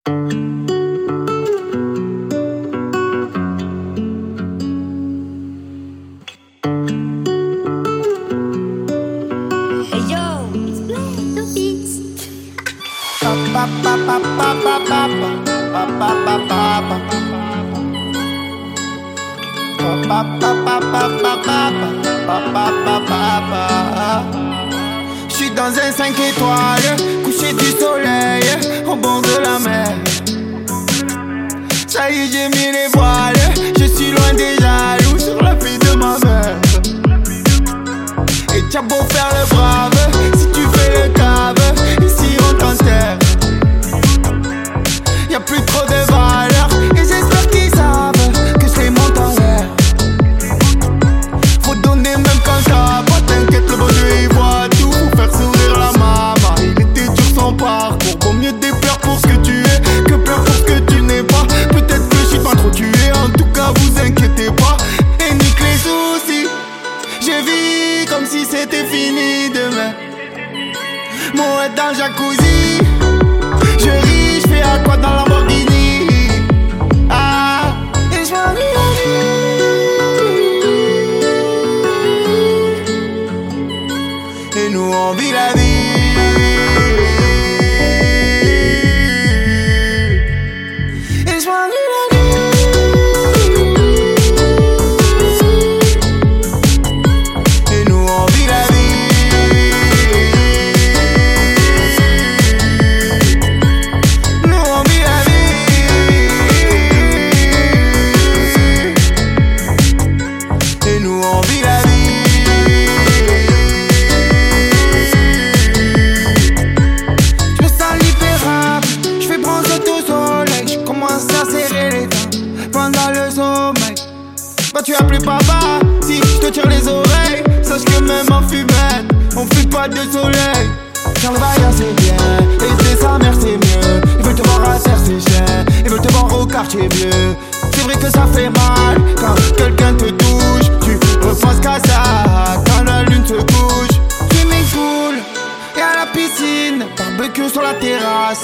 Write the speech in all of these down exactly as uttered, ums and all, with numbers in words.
J'suis dans un cinq étoiles, couché du soleil, au bord de la mer. Ça y est, j'ai mis les voiles, je suis loin des jaloux sur la fille de ma mère. Et t'as beau faire le brave, si tu fais le cave, ici on t'enterre. Y'a plus trop de valeur, et j'espère qu'ils savent que je les monte en l'air. Faut donner même quand t'as pas, t'inquiète, le bon Dieu il voit tout. Faut faire sourire la maman, il était dur son parcours. Vaut mieux déplaire pour ce que tu es que peur pour ce que tu n'es pas. Peut-être que je suis pas trop tué, en tout cas vous inquiétez pas. Et nique les soucis, je vis comme si c'était fini demain. Moi dans le jacuzzi, je ris, je fais à quoi dans la Lamborghini. Ah, et je m'ennuie la vie. Et nous on vit la vie. Et je m'ennuie la vie. Et nous on vit la vie. Bah tu appelles papa, si je te tire les oreilles, sache que même en fumette, on fuit pas de soleil. Faire le bail c'est bien, aider sa mère c'est mieux. Ils veulent te voir à terre c'est cher, ils veulent te voir au quartier vieux. C'est vrai que ça fait mal, quand quelqu'un te touche, tu repenses qu'à ça, quand la lune se couche. Swimming pool, et à la piscine, barbecue sur la terrasse.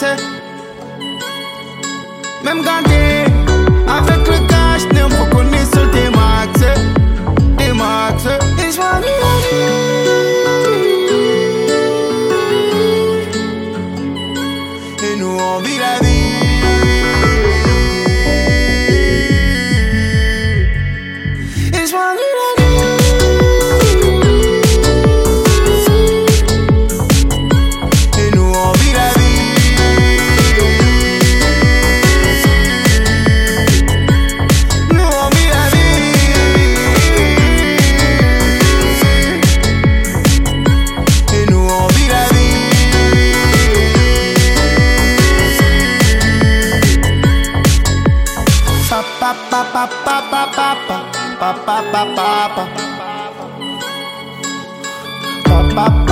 Même ganté, avec le cash, on me reconnaît sur tes max, tes max. Et je m'ennuie la vie. Et nous on vit la vie. Et je m'ennuie la vie. Et nous on vit la vie. Pa pa pa pa pa pa pa pa pa pa pa pa pa pa